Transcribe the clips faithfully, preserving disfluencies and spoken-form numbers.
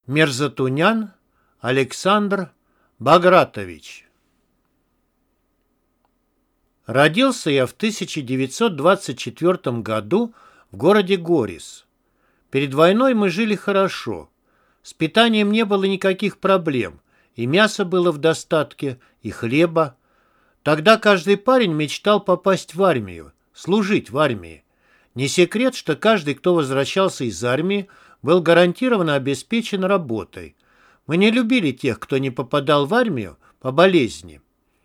Мерзатунян Александр Багратович. Родился я в тысяча девятьсот двадцать четвёртом году в городе Горис. Перед войной мы жили хорошо. С питанием не было никаких проблем. И мяса было в достатке, и хлеба. Тогда каждый парень мечтал попасть в армию, служить в армии. Не секрет, что каждый, кто возвращался из армии, был гарантированно обеспечен работой. Мы не любили тех, кто не попадал в армию по болезни.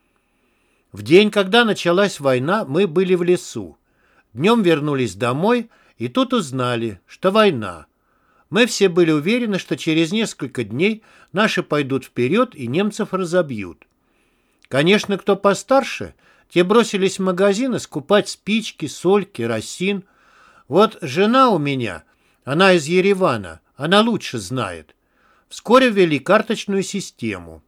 В день, когда началась война, мы были в лесу. Днем вернулись домой, и тут узнали, что война. Мы все были уверены, что через несколько дней наши пойдут вперед и немцев разобьют. Конечно, кто постарше, те бросились в магазины скупать спички, соль, керосин. Вот жена у меня, она из Еревана, она лучше знает. Вскоре ввели карточную систему.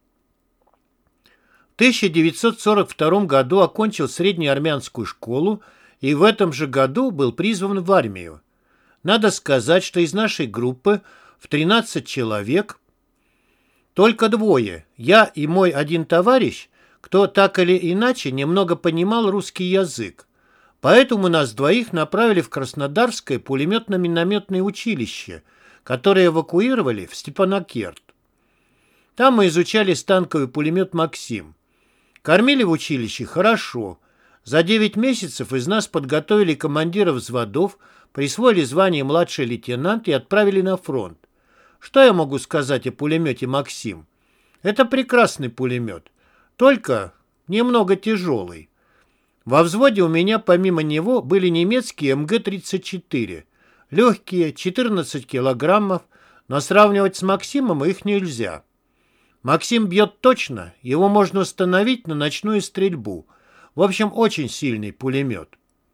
В тысяча девятьсот сорок втором году окончил среднеармянскую школу и в этом же году был призван в армию. Надо сказать, что из нашей группы в тринадцать человек только двое, я и мой один товарищ, кто так или иначе немного понимал русский язык. Поэтому нас двоих направили в Краснодарское пулеметно-минометное училище, которое эвакуировали в Степанакерт. Там мы изучали станковый пулемет «Максим». Кормили в училище хорошо. За девять месяцев из нас подготовили командиров взводов, присвоили звание младший лейтенант и отправили на фронт. Что я могу сказать о пулемете «Максим»? Это прекрасный пулемет, только немного тяжелый. Во взводе у меня помимо него были немецкие эм гэ тридцать четыре. Легкие, четырнадцать килограммов, но сравнивать с «Максимом» их нельзя. «Максим» бьет точно, его можно установить на ночную стрельбу. В общем, очень сильный пулемет.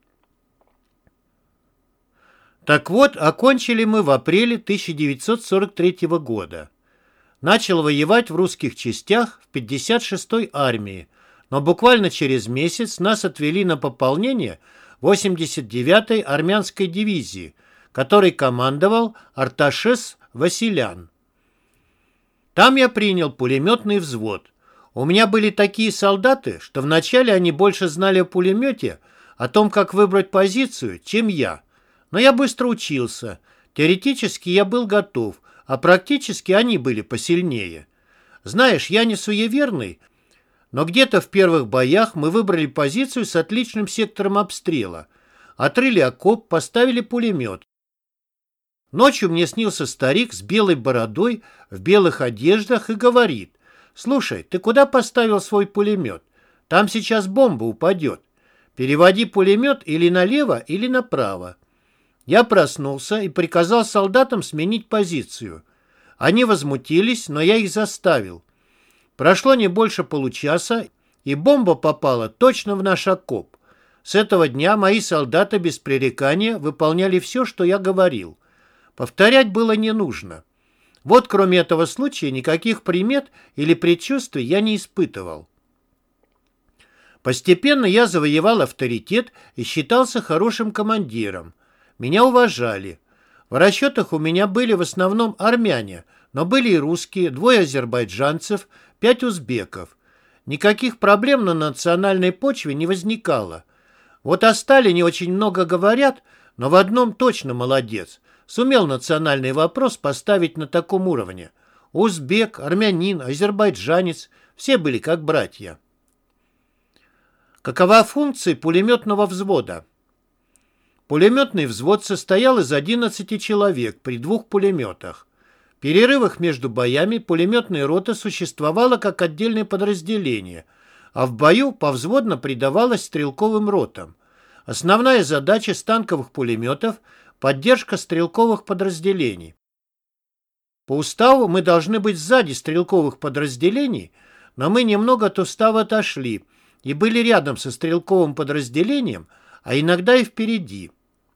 Так вот, окончили мы в апреле тысяча девятьсот сорок третьего года. Начал воевать в русских частях в пятьдесят шестой армии, но буквально через месяц нас отвели на пополнение восемьдесят девятой армянской дивизии, которой командовал Арташес Василян. Там я принял пулеметный взвод. У меня были такие солдаты, что вначале они больше знали о пулемете, о том, как выбрать позицию, чем я. Но я быстро учился. Теоретически я был готов, а практически они были посильнее. Знаешь, я не суеверный, но где-то в первых боях мы выбрали позицию с отличным сектором обстрела. Отрыли окоп, поставили пулемет. Ночью мне снился старик с белой бородой, в белых одеждах и говорит: «Слушай, ты куда поставил свой пулемет? Там сейчас бомба упадет. Переводи пулемет или налево, или направо». Я проснулся и приказал солдатам сменить позицию. Они возмутились, но я их заставил. Прошло не больше получаса, и бомба попала точно в наш окоп. С этого дня мои солдаты без пререкания выполняли все, что я говорил. Повторять было не нужно. Вот кроме этого случая никаких примет или предчувствий я не испытывал. Постепенно я завоевал авторитет и считался хорошим командиром. Меня уважали. В расчетах у меня были в основном армяне, но были и русские, двое азербайджанцев, пять узбеков. Никаких проблем на национальной почве не возникало. Вот о Сталине очень много говорят, но в одном точно молодец. Сумел национальный вопрос поставить на таком уровне. Узбек, армянин, азербайджанец – все были как братья. Какова функция пулеметного взвода? Пулеметный взвод состоял из одиннадцати человек при двух пулеметах. В перерывах между боями пулеметная рота существовала как отдельное подразделение, а в бою повзводно придавалась стрелковым ротам. Основная задача станковых пулеметов – поддержка стрелковых подразделений. По уставу мы должны быть сзади стрелковых подразделений, но мы немного от устава отошли и были рядом со стрелковым подразделением, а иногда и впереди.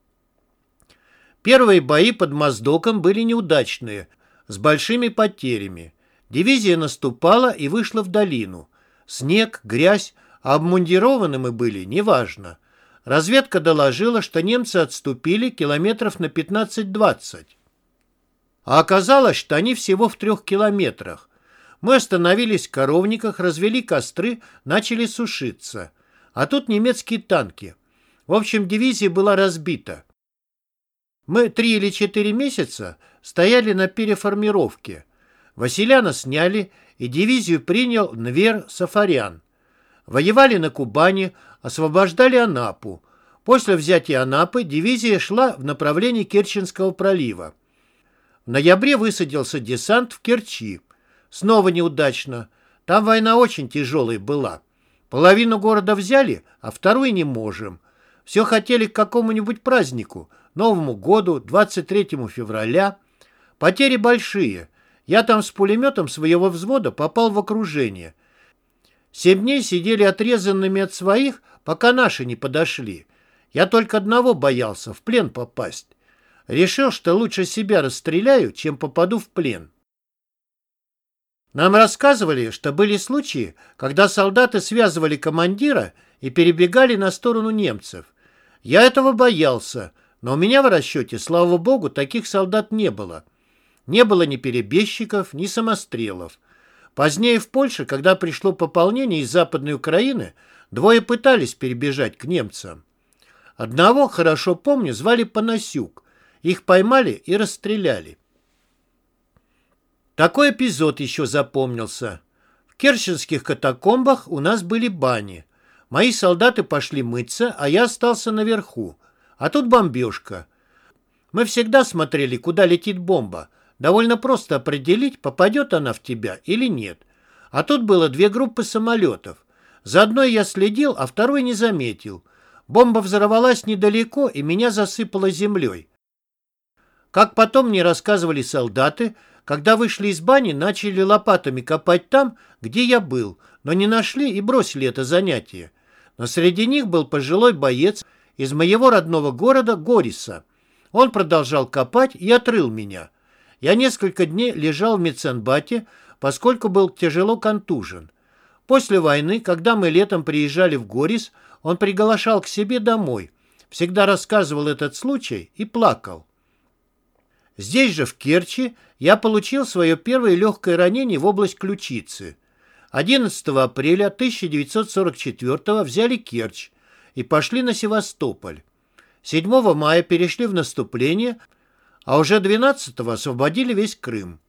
Первые бои под Моздоком были неудачные, с большими потерями. Дивизия наступала и вышла в долину. Снег, грязь, а обмундированы мы были, неважно. Разведка доложила, что немцы отступили километров на пятнадцать-двадцать. А оказалось, что они всего в трех километрах. Мы остановились в коровниках, развели костры, начали сушиться. А тут немецкие танки. В общем, дивизия была разбита. Мы три или четыре месяца стояли на переформировке. Василяна сняли, и дивизию принял Нвер Сафарян. Воевали на Кубани, освобождали Анапу. После взятия Анапы дивизия шла в направлении Керченского пролива. В ноябре высадился десант в Керчи. Снова неудачно. Там война очень тяжелая была. Половину города взяли, а вторую не можем. Все хотели к какому-нибудь празднику, Новому году, двадцать третьего февраля. Потери большие. Я там с пулеметом своего взвода попал в окружение. Семь дней сидели отрезанными от своих, пока наши не подошли. Я только одного боялся — в плен попасть. Решил, что лучше себя расстреляю, чем попаду в плен. Нам рассказывали, что были случаи, когда солдаты связывали командира и перебегали на сторону немцев. Я этого боялся, но у меня в расчете, слава богу, таких солдат не было. Не было ни перебежчиков, ни самострелов. Позднее в Польше, когда пришло пополнение из Западной Украины, двое пытались перебежать к немцам. Одного, хорошо помню, звали Панасюк. Их поймали и расстреляли. Такой эпизод еще запомнился. В керченских катакомбах у нас были бани. Мои солдаты пошли мыться, а я остался наверху. А тут бомбежка. Мы всегда смотрели, куда летит бомба. Довольно просто определить, попадет она в тебя или нет. А тут было две группы самолетов. За одной я следил, а второй не заметил. Бомба взорвалась недалеко, и меня засыпало землей. Как потом мне рассказывали солдаты, когда вышли из бани, начали лопатами копать там, где я был, но не нашли и бросили это занятие. Но среди них был пожилой боец из моего родного города Гориса. Он продолжал копать и отрыл меня. Я несколько дней лежал в медсанбате, поскольку был тяжело контужен. После войны, когда мы летом приезжали в Горис, он приглашал к себе домой, всегда рассказывал этот случай и плакал. Здесь же, в Керчи, я получил свое первое легкое ранение в область ключицы. одиннадцатого апреля тысяча девятьсот сорок четвёртого взяли Керчь и пошли на Севастополь. седьмого мая перешли в наступление, а уже двенадцатого освободили весь Крым.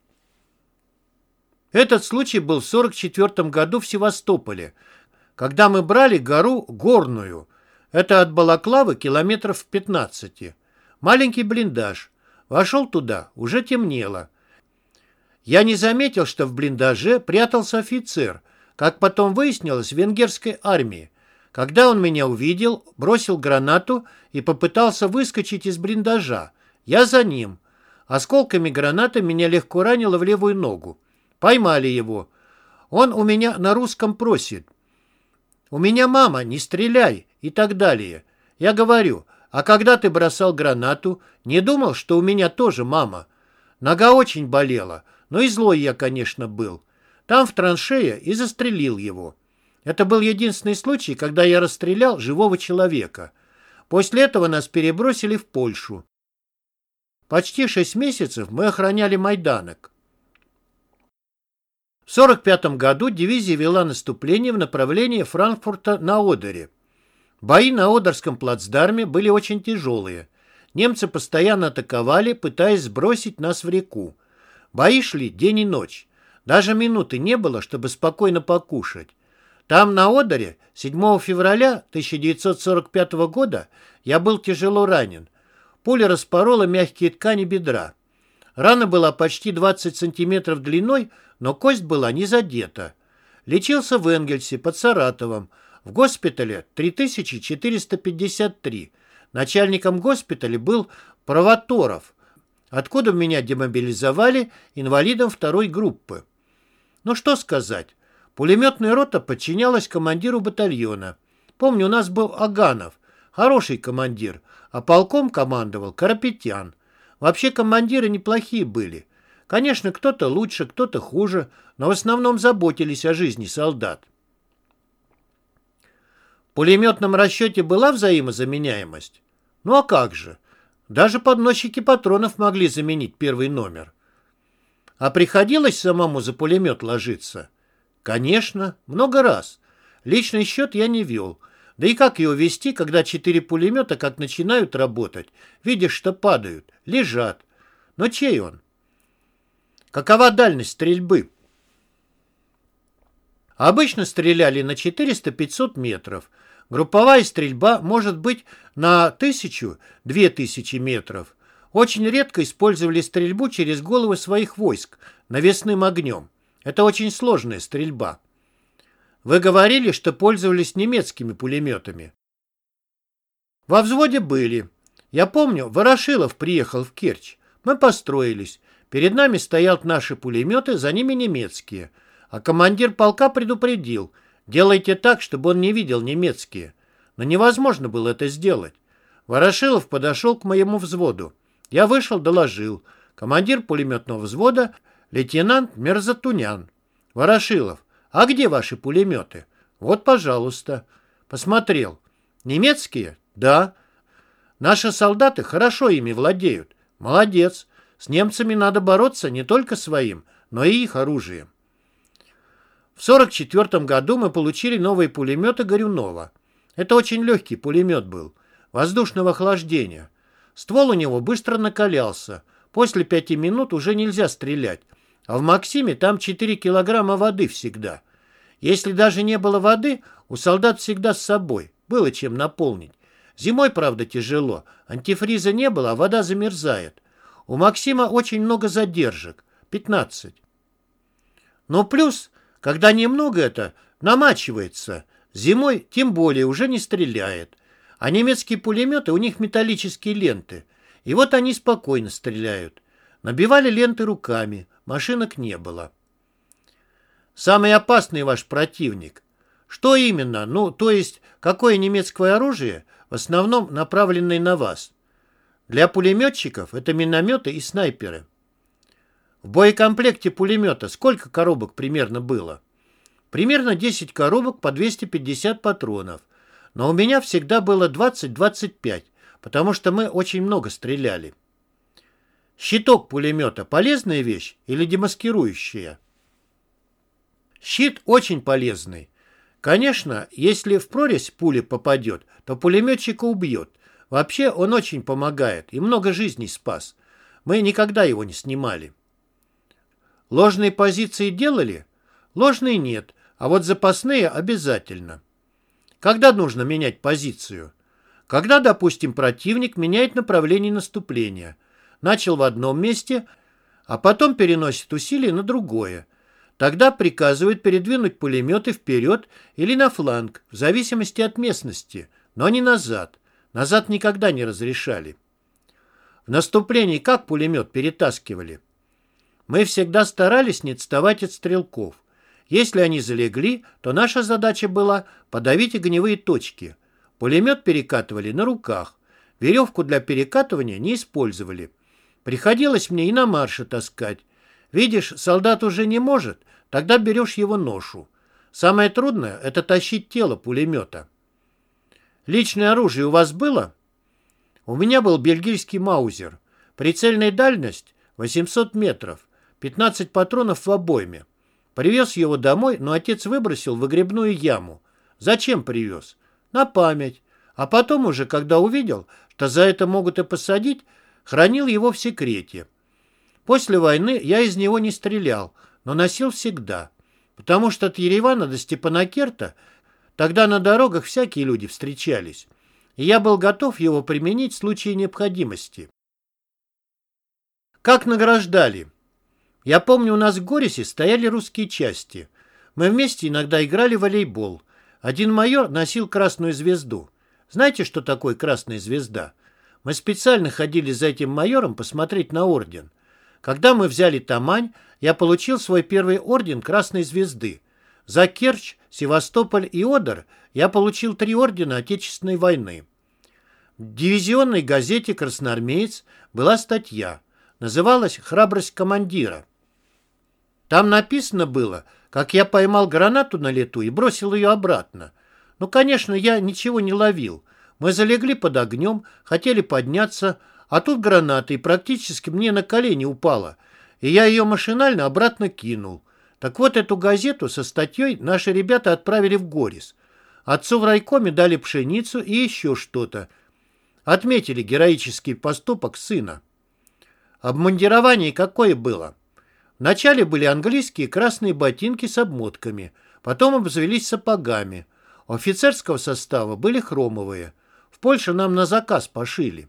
Этот случай был в сорок четвёртом году в Севастополе, когда мы брали гору Горную. Это от Балаклавы километров в пятнадцати. Маленький блиндаж. Вошел туда, уже темнело. Я не заметил, что в блиндаже прятался офицер, как потом выяснилось, в венгерской армии. Когда он меня увидел, бросил гранату и попытался выскочить из блиндажа. Я за ним. Осколками гранаты меня легко ранило в левую ногу. Поймали его. Он у меня на русском просит: «У меня мама, не стреляй» и так далее. Я говорю: «А когда ты бросал гранату, не думал, что у меня тоже мама?» Нога очень болела, но и злой я, конечно, был. Там в траншее и застрелил его. Это был единственный случай, когда я расстрелял живого человека. После этого нас перебросили в Польшу. Почти шесть месяцев мы охраняли Майданок. В сорок пятом году дивизия вела наступление в направлении Франкфурта на Одере. Бои на Одерском плацдарме были очень тяжелые. Немцы постоянно атаковали, пытаясь сбросить нас в реку. Бои шли день и ночь. Даже минуты не было, чтобы спокойно покушать. Там, на Одере, седьмого февраля тысяча девятьсот сорок пятого года я был тяжело ранен. Пуля распорола мягкие ткани бедра. Рана была почти двадцать сантиметров длиной, но кость была не задета. Лечился в Энгельсе под Саратовом. В госпитале три тысячи четыреста пятьдесят три. Начальником госпиталя был Провоторов, откуда меня демобилизовали инвалидом второй группы. Ну что сказать, пулеметная рота подчинялась командиру батальона. Помню, у нас был Аганов, хороший командир, а полком командовал Карапетян. Вообще командиры неплохие были. Конечно, кто-то лучше, кто-то хуже, но в основном заботились о жизни солдат. В пулеметном расчете была взаимозаменяемость? Ну а как же? Даже подносчики патронов могли заменить первый номер. А приходилось самому за пулемет ложиться? Конечно, много раз. Личный счет я не вел. Да и как его вести, когда четыре пулемета как начинают работать, видишь, что падают, лежат. Но чей он? Какова дальность стрельбы? Обычно стреляли на четыреста-пятьсот метров. Групповая стрельба может быть на тысячу-две тысячи метров. Очень редко использовали стрельбу через головы своих войск навесным огнем. Это очень сложная стрельба. Вы говорили, что пользовались немецкими пулеметами. Во взводе были. Я помню, Ворошилов приехал в Керчь. Мы построились. Перед нами стоят наши пулеметы, за ними немецкие. А командир полка предупредил: делайте так, чтобы он не видел немецкие. Но невозможно было это сделать. Ворошилов подошел к моему взводу. Я вышел, доложил. Командир пулеметного взвода лейтенант Мерзатунян. Ворошилов: а где ваши пулеметы? Вот, пожалуйста. Посмотрел. Немецкие? Да. Наши солдаты хорошо ими владеют. Молодец. С немцами надо бороться не только своим, но и их оружием. В сорок четвёртом году мы получили новые пулеметы Горюнова. Это очень легкий пулемет был, воздушного охлаждения. Ствол у него быстро накалялся. После пяти минут уже нельзя стрелять. А в Максиме там четыре килограмма воды всегда. Если даже не было воды, у солдат всегда с собой. Было чем наполнить. Зимой, правда, тяжело. Антифриза не было, а вода замерзает. У Максима очень много задержек. пятнадцать. Но плюс, когда немного это, намачивается. Зимой тем более уже не стреляет. А немецкие пулеметы, у них металлические ленты. И вот они спокойно стреляют. Набивали ленты руками. Машинок не было. Самый опасный ваш противник. Что именно? Ну, то есть, какое немецкое оружие, в основном направленное на вас? Для пулеметчиков это минометы и снайперы. В боекомплекте пулемета сколько коробок примерно было? Примерно десять коробок по двести пятьдесят патронов. Но у меня всегда было двадцать-двадцать пять, потому что мы очень много стреляли. Щиток пулемета – полезная вещь или демаскирующая? Щит очень полезный. Конечно, если в прорезь пуля попадет, то пулеметчика убьет. Вообще он очень помогает и много жизней спас. Мы никогда его не снимали. Ложные позиции делали? Ложные нет, а вот запасные обязательно. Когда нужно менять позицию? Когда, допустим, противник меняет направление наступления. Начал в одном месте, а потом переносит усилия на другое. Тогда приказывают передвинуть пулеметы вперед или на фланг, в зависимости от местности, но не назад. Назад никогда не разрешали. В наступлении как пулемет перетаскивали? Мы всегда старались не отставать от стрелков. Если они залегли, то наша задача была подавить огневые точки. Пулемет перекатывали на руках. Веревку для перекатывания не использовали. Приходилось мне и на марше таскать. Видишь, солдат уже не может, тогда берешь его ношу. Самое трудное – это тащить тело пулемета. Личное оружие у вас было? У меня был бельгийский маузер. Прицельная дальность – восемьсот метров. пятнадцать патронов в обойме. Привез его домой, но отец выбросил в выгребную яму. Зачем привез? На память. А потом уже, когда увидел, что за это могут и посадить, хранил его в секрете. После войны я из него не стрелял, но носил всегда. Потому что от Еревана до Степанакерта тогда на дорогах всякие люди встречались. И я был готов его применить в случае необходимости. Как награждали? Я помню, у нас в Горисе стояли русские части. Мы вместе иногда играли в волейбол. Один майор носил красную звезду. Знаете, что такое красная звезда? Мы специально ходили за этим майором посмотреть на орден. Когда мы взяли Тамань, я получил свой первый орден Красной Звезды. За Керчь, Севастополь и Одер я получил три ордена Отечественной войны. В дивизионной газете «Красноармеец» была статья. Называлась «Храбрость командира». Там написано было, как я поймал гранату на лету и бросил ее обратно. Ну, конечно, я ничего не ловил. Мы залегли под огнем, хотели подняться, а тут граната и практически мне на колени упала. и я ее машинально обратно кинул. Так вот, эту газету со статьей наши ребята отправили в Горис. Отцу в райкоме дали пшеницу и еще что-то. Отметили героический поступок сына. Обмундирование какое было? Вначале были английские красные ботинки с обмотками, потом обзавелись сапогами. У офицерского состава были хромовые. В Польше нам на заказ пошили.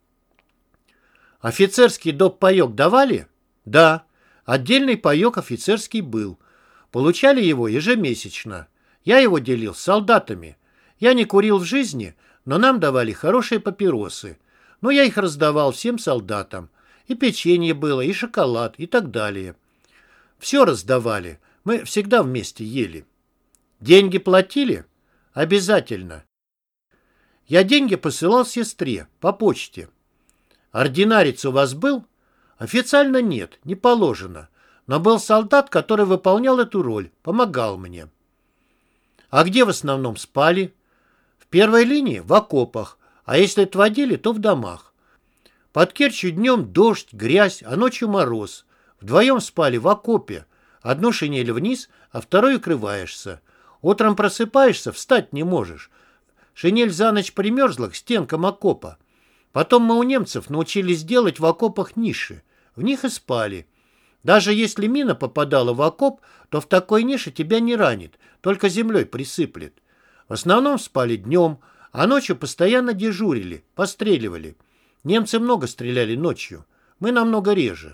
Офицерский доп. Паёк давали? Да. Отдельный паёк офицерский был. Получали его ежемесячно. Я его делил с солдатами. Я не курил в жизни, но нам давали хорошие папиросы. Но я их раздавал всем солдатам. И печенье было, и шоколад, и так далее. Все раздавали. Мы всегда вместе ели. Деньги платили? Обязательно. Я деньги посылал сестре по почте. Ординарец у вас был? Официально нет, не положено. Но был солдат, который выполнял эту роль, помогал мне. А где в основном спали? В первой линии в окопах, а если отводили, то в домах. Под Керчью днем дождь, грязь, а ночью мороз. Вдвоем спали в окопе. Одну шинель вниз, а второй укрываешься. Утром просыпаешься, встать не можешь. Шинель за ночь примерзла к стенкам окопа. Потом мы у немцев научились делать в окопах ниши. В них и спали. Даже если мина попадала в окоп, то в такой нише тебя не ранит, только землей присыплет. В основном спали днем, а ночью постоянно дежурили, постреливали. Немцы много стреляли ночью, мы намного реже.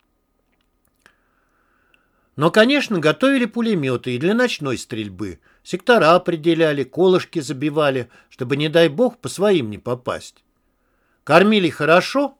Но, конечно, готовили пулеметы и для ночной стрельбы. Сектора определяли, колышки забивали, чтобы, не дай бог, по своим не попасть. Кормили хорошо?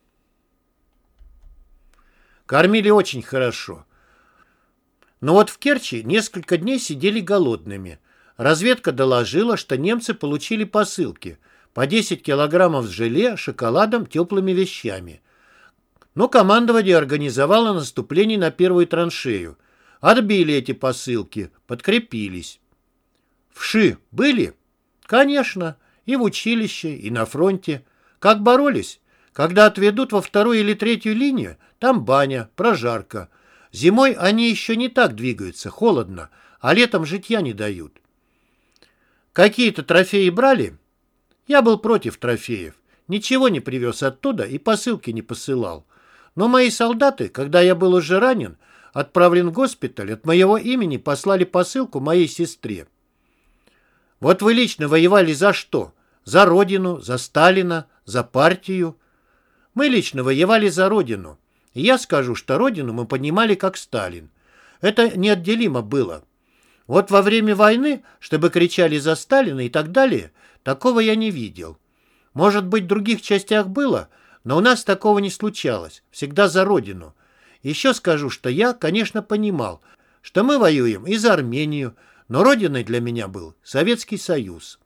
Кормили очень хорошо. Но вот в Керчи несколько дней сидели голодными. Разведка доложила, что немцы получили посылки по десять килограммов с желе, шоколадом, теплыми вещами. Но командование организовало наступление на первую траншею. Отбили эти посылки, подкрепились. Вши были? Конечно, и в училище, и на фронте. Как боролись? Когда отведут во вторую или третью линию, там баня, прожарка. Зимой они еще не так двигаются, холодно, а летом житья не дают. Какие-то трофеи брали? Я был против трофеев. Ничего не привез оттуда и посылки не посылал. Но мои солдаты, когда я был уже ранен, отправлен в госпиталь, от моего имени послали посылку моей сестре. Вот вы лично воевали за что? За Родину, за Сталина, за партию? Мы лично воевали за Родину. И я скажу, что Родину мы понимали как Сталин. Это неотделимо было. Вот во время войны, чтобы кричали за Сталина и так далее, такого я не видел. Может быть, в других частях было, но у нас такого не случалось. Всегда за Родину. Еще скажу, что я, конечно, понимал, что мы воюем и за Армению, но Родиной для меня был Советский Союз.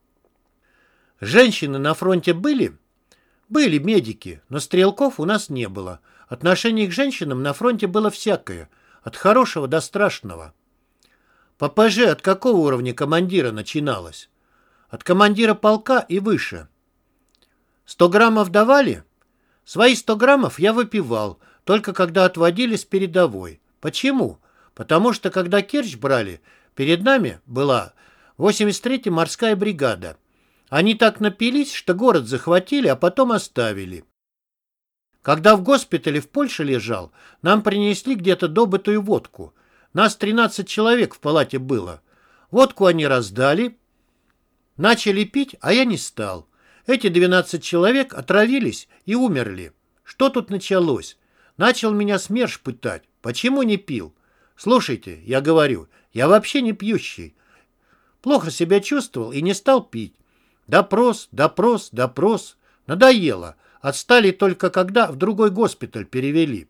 Женщины на фронте были? Были медики, но стрелков у нас не было. Отношение к женщинам на фронте было всякое, от хорошего до страшного. ППЖ от какого уровня командира начиналось? От командира полка и выше. Сто граммов давали? Свои сто граммов я выпивал, только когда отводили с передовой. Почему? Потому что, когда Керчь брали, перед нами была восемьдесят третья морская бригада. Они так напились, что город захватили, а потом оставили. Когда в госпитале в Польше лежал, нам принесли где-то добытую водку. Нас тринадцать человек в палате было. Водку они раздали, начали пить, а я не стал. Эти двенадцать человек отравились и умерли. Что тут началось? Начал меня СМЕРШ пытать. Почему не пил? Слушайте, я говорю, я вообще не пьющий. Плохо себя чувствовал и не стал пить. Допрос, допрос, допрос. Надоело. Отстали только когда в другой госпиталь перевели.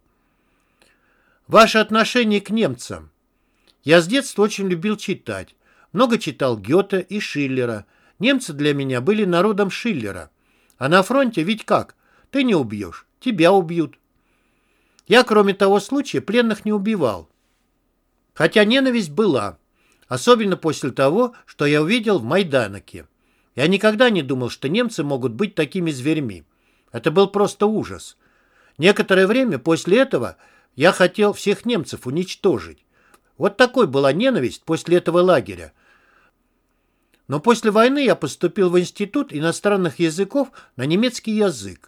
Ваше отношение к немцам. Я с детства очень любил читать. Много читал Гёте и Шиллера. Немцы для меня были народом Шиллера. А на фронте ведь как? Ты не убьешь, тебя убьют. Я, кроме того случая, пленных не убивал. Хотя ненависть была. Особенно после того, что я увидел в Майданоке. Я никогда не думал, что немцы могут быть такими зверьми. Это был просто ужас. Некоторое время после этого Я хотел всех немцев уничтожить. Вот такой была ненависть после этого лагеря. Но после войны я поступил в Институт иностранных языков на немецкий язык.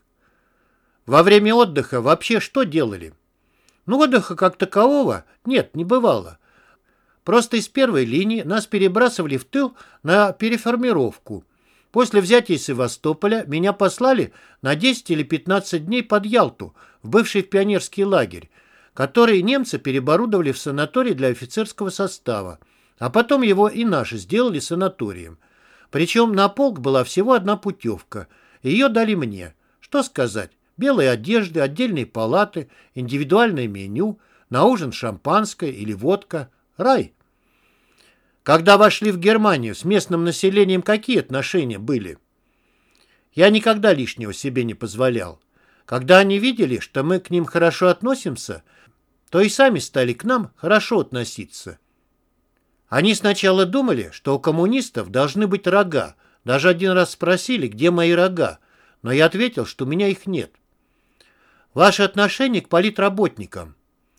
Во время отдыха вообще что делали? Ну, отдыха как такового нет, не бывало. Просто из первой линии нас перебрасывали в тыл на переформировку. После взятия Севастополя меня послали на десять или пятнадцать дней под Ялту, в бывший пионерский лагерь, который немцы переоборудовали в санаторий для офицерского состава, а потом его и наши сделали санаторием. Причем на полк была всего одна путевка, и ее дали мне. Что сказать? Белые одежды, отдельные палаты, индивидуальное меню, на ужин шампанское или водка. Рай. Когда вошли в Германию, с местным населением какие отношения были? Я никогда лишнего себе не позволял. Когда они видели, что мы к ним хорошо относимся, то и сами стали к нам хорошо относиться. Они сначала думали, что у коммунистов должны быть рога. Даже один раз спросили, где мои рога, но я ответил, что у меня их нет. Ваше отношение к политработникам?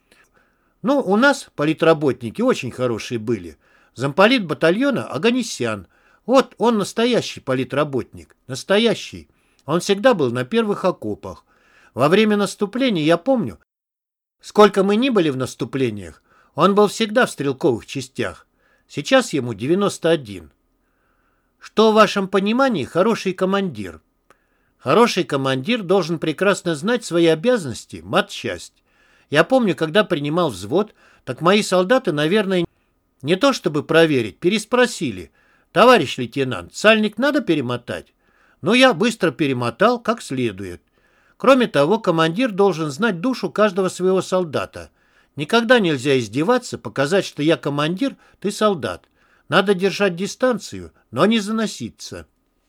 Ну, у нас политработники очень хорошие были. Замполит батальона Оганесян. Вот он настоящий политработник. Настоящий. Он всегда был на первых окопах. Во время наступления, я помню, сколько мы ни были в наступлениях, он был всегда в стрелковых частях. Сейчас ему девяносто один. Что в вашем понимании хороший командир? Хороший командир должен прекрасно знать свои обязанности, матчасть. Я помню, когда принимал взвод, так мои солдаты, наверное, не то чтобы проверить, переспросили. Товарищ лейтенант, сальник надо перемотать? Но я быстро перемотал, как следует. Кроме того, командир должен знать душу каждого своего солдата. Никогда нельзя издеваться, показать, что я командир, ты солдат. Надо держать дистанцию, но не заноситься.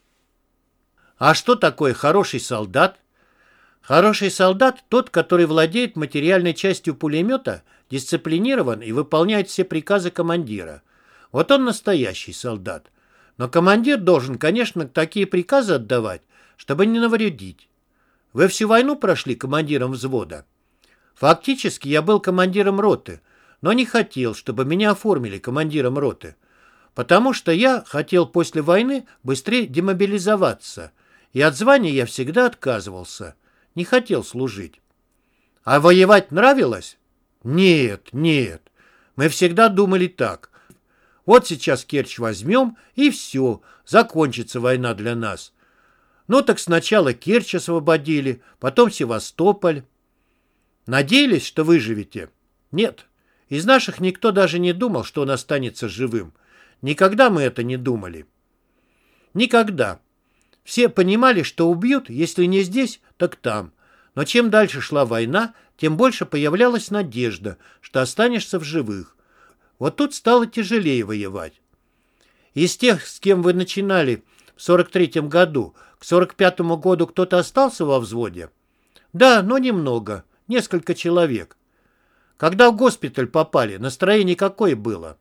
А что такое хороший солдат? Хороший солдат – тот, который владеет материальной частью пулемета, дисциплинирован и выполняет все приказы командира. Вот он настоящий солдат. Но командир должен, конечно, такие приказы отдавать, чтобы не навредить. Вы всю войну прошли командиром взвода? Фактически я был командиром роты, но не хотел, чтобы меня оформили командиром роты, потому что я хотел после войны быстрее демобилизоваться, и от звания я всегда отказывался, не хотел служить. А воевать нравилось? Нет, нет, мы всегда думали так. Вот сейчас Керчь возьмем, и все, закончится война для нас. Ну так сначала Керчь освободили, потом Севастополь. Надеялись, что выживете? Нет. Из наших никто даже не думал, что он останется живым. Никогда мы это не думали. Никогда. Все понимали, что убьют, если не здесь, так там. Но чем дальше шла война, тем больше появлялась надежда, что останешься в живых. Вот тут стало тяжелее воевать. Из тех, с кем вы начинали в сорок третьем году, к сорок пятому году кто-то остался во взводе? Да, но немного. Несколько человек. Когда в госпиталь попали, настроение какое было?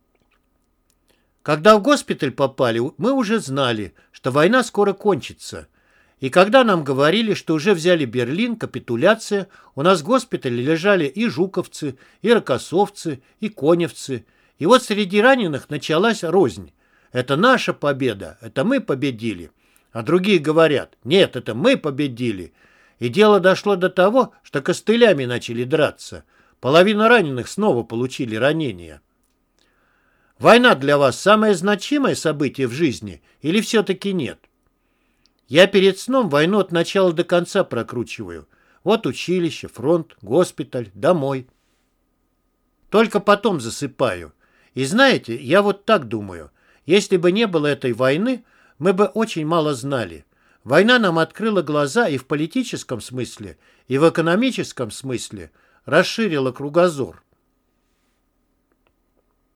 Когда в госпиталь попали, мы уже знали, что война скоро кончится. И когда нам говорили, что уже взяли Берлин, капитуляция, у нас в госпитале лежали и жуковцы, и рокоссовцы, и коневцы. И вот среди раненых началась рознь. Это наша победа, это мы победили. А другие говорят, нет, это мы победили. И дело дошло до того, что костылями начали драться. Половина раненых снова получили ранения. Война для вас самое значимое событие в жизни или все-таки нет? Я перед сном войну от начала до конца прокручиваю. Вот училище, фронт, госпиталь, домой. Только потом засыпаю. И знаете, я вот так думаю. Если бы не было этой войны, мы бы очень мало знали. Война нам открыла глаза и в политическом смысле, и в экономическом смысле, расширила кругозор.